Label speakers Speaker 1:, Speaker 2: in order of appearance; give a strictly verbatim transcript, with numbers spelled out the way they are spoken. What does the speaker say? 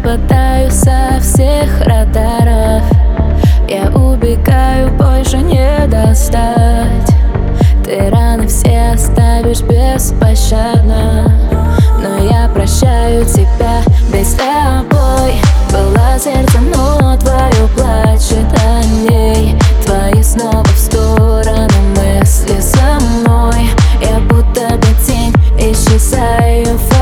Speaker 1: пропадаю со всех радаров. Я убегаю, больше не достать. Ты раны все оставишь беспощадно, но я прощаю тебя, ведь с тобой было сердце, но твое плачет о ней. Твои снова в сторону мысли со мной. Я будто бы тень, исчезаю в